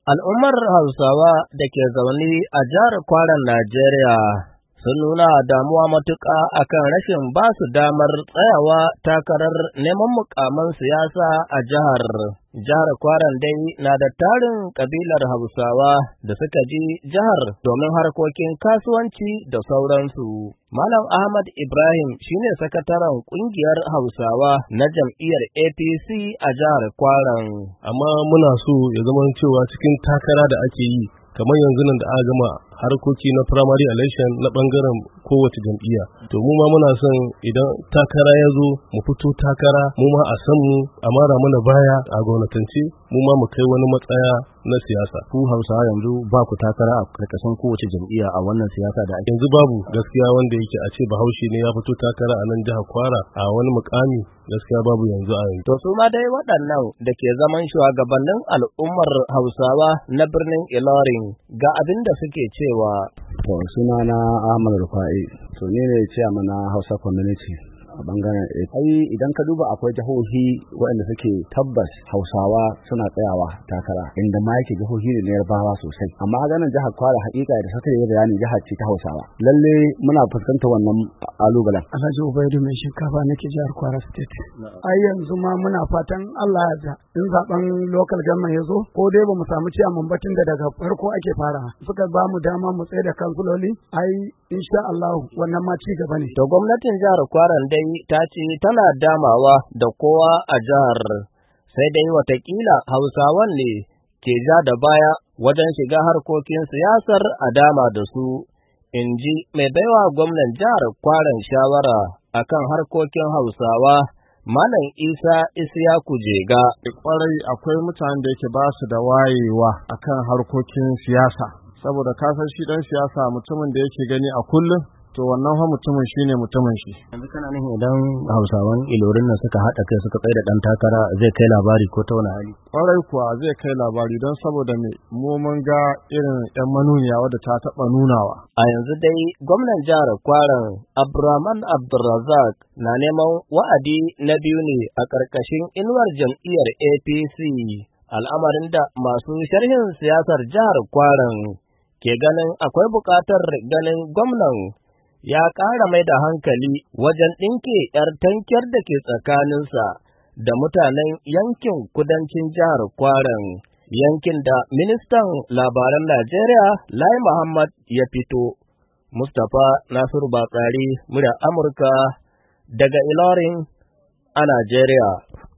Al'ummar Hausawa da ke zaune a jihar Kwaran Najeriya sun nuna damuwa matuƙa akan rashin ba su damar tsayawa takarar neman mukaman siyasa a jihar. Jihar Kwaran dai na da tarin kabilar Hausawa da suka ji jihar domin harkokin kasuwanci da sauransu. Malam Ahmad Ibrahim shine sakataren ƙungiyar Hausawa na jam'iyyar APC a jihar Kwaran. Amma muna so ya zama cewa cikin takara da ake yi kamar yanzu nan da aka gama harkoki na primary election na bangaren kowace jam'iyya, to mu ma muna son idan takara ya zo mu fito takara, mu ma a san mu a mara mana baya a gwamnatance, mu ma mu kai wani matsaya na siyasa. Ku Hausawa yanzu ba ku takara a karkashin kowace jam'iyya a wannan siyasa da ake yanzu babu gaskiya wanda yake a ce Bahaushe ne ya fito takara a nan jihar Kwara a wani mukami, gaskiya babu yanzu a yanzu. To su ma dai waɗannan da ke zaman shugabannin al'ummar Hausawa na birnin Ilorin ga abin da suke cewa. To suna na Ahmad Rufa'i, to ne chairman na Hausa Community a bangaren idan ka duba akwai jihohi waɗanda suke tabbas Hausawa suna tsayawa takara, inda ma yake jihohi ne na Yarbawa sosai, amma ganin jihar Kwara hakika da saka yi bayani jihar ce ta Hausawa. Lalle muna fuskantar wannan kalubalen. Alhaji Ubaidu mai shinkafa nake jihar Kwara State. Ai yanzu ma muna fatan Allah ya in zaben local government ya zo, ko dai bamu samu ciyaman batun da daga farko ake fara suka ba mu dama mu tsaye da kansuloli, ai insha Allah wannan ma ci gaba ne. To gwamnatin jihar Kwaran dai ta ce tana damawa da kowa a jihar, sai dai watakila Hausawan ne ke ja da baya wajen shiga harkokin siyasar a dama da su, in ji mai baiwa gwamnan jihar Kwaran shawara akan harkokin Hausawa, Malam Isa Isiyaku Jega. Kwarai akwai mutanen da yake ba su da wayewa akan harkokin siyasa, saboda kasan shi dan siyasa mutumin da yake gani a kullum, to wannan fa mutumin shine mutumin shi. Yanzu kana nufin idan Hausawan Ilorin nan suka haɗa kai suka tsaye da ɗan takara zai kai labari ko ta wani hali? Kwarai kuwa zai kai labari, don saboda mu mun ga irin yan manuniya wadda ta taɓa nunawa. A yanzu dai gwamnan jihar Kwaran Abdurrahman Abdulrazak na neman wa'adi na biyu ne a ƙarƙashin inuwar jam'iyyar APC, al'amarin da masu sharhin siyasar jihar Kwaran ke ganin akwai buƙatar ganin gwamnan ya ƙara mai da hankali wajen ɗinke ‘yar tankiyar da ke tsakaninsa da mutanen yankin kudancin jihar Kwaran, yankin da ministan labaran Najeriya Lai Muhammad ya fito. Mustapha Nasiru Batsari, murya Amurka daga Ilorin a Najeriya.